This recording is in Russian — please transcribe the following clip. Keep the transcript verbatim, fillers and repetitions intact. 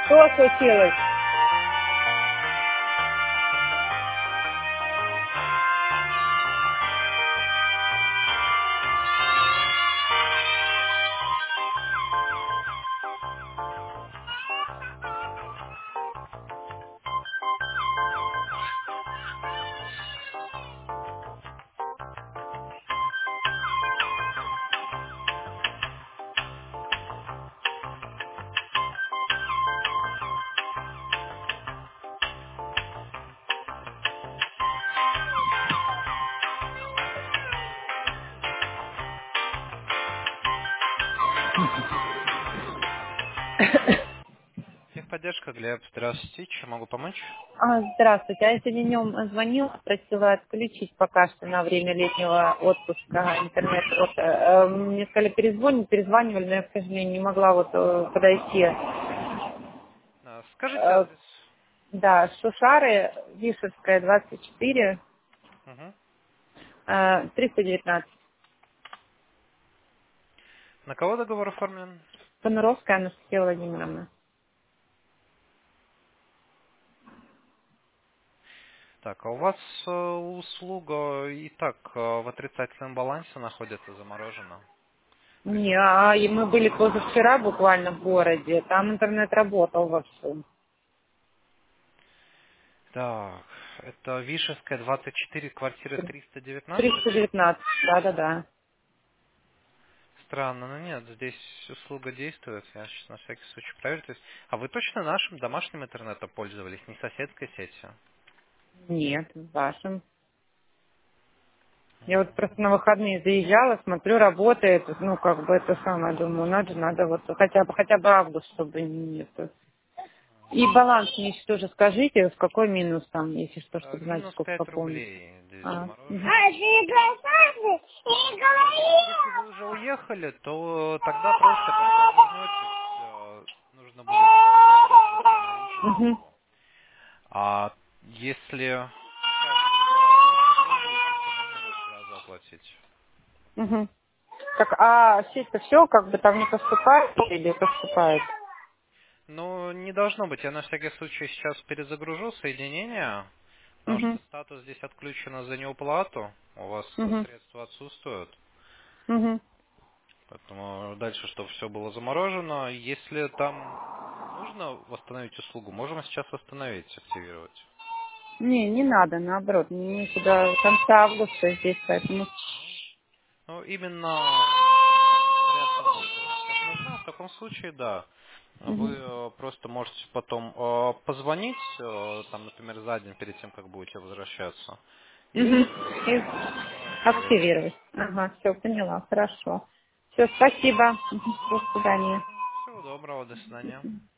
Что случилось? Техподдержка, Глеб. Здравствуйте. Чем могу помочь? А, здравствуйте. А я сегодня днем звонила, просила отключить пока что на время летнего отпуска интернет. Вот, э, э, мне сказали перезвонить, перезванивали, но я, к сожалению, не могла вот э, подойти. А, Скажите Э, адрес. да, Шушары, Вишевская, двадцать четыре, Мгм. э, триста девятнадцать. На кого договор оформлен? Понуровская Анастасия Владимировна. Так, а у вас э, услуга и так э, в отрицательном балансе находится, заморожена. То есть, Не, а и мы были позавчера буквально в городе, там интернет работал вовсю. так, это Вишевская, двадцать четыре, квартира триста девятнадцать. триста девятнадцать, да-да-да. Странно, но нет, здесь услуга действует. Я сейчас на всякий случай проверю. То есть, а вы точно нашим домашним интернетом пользовались, не соседской сетью? Нет, в вашем. Я вот просто на выходные заезжала, смотрю, работает, ну, как бы это самое, думаю, надо, надо вот хотя бы, хотя бы август, чтобы не это. И баланс мне еще тоже скажите, в какой минус там, если что, Э, чтобы знать, Минус сколько пять пополнить. рублей здесь А, мгм. заморожено. Ну, если вы уже уехали, то тогда просто, когда вернетесь, э, нужно будет заплатить, восстановить Мгм. услугу. А если сейчас э, просто пользуетесь, то нужно будет сразу оплатить. Мгм. Так, а сеть-то все, как бы там не поступает или поступает? Но не должно быть. Я на всякий случай сейчас перезагружу соединение, потому что Угу, статус здесь отключено за неуплату. У вас э, угу, средства отсутствуют. угу. Поэтому дальше, чтобы все было заморожено. Если там нужно восстановить услугу, можем сейчас восстановить, активировать. Не, не надо, наоборот, мне сюда в конце августа здесь, поэтому. Ну, именно вряд ли услуга вам сейчас нужна. В таком случае, да. Вы Мгм. э, просто можете потом э, позвонить, э, там, например, за день перед тем, как будете возвращаться, Мгм. и э, И снова активировать. активировать. Ага, все, поняла, хорошо. Все, спасибо. Мгм. До свидания. Всего доброго, до свидания.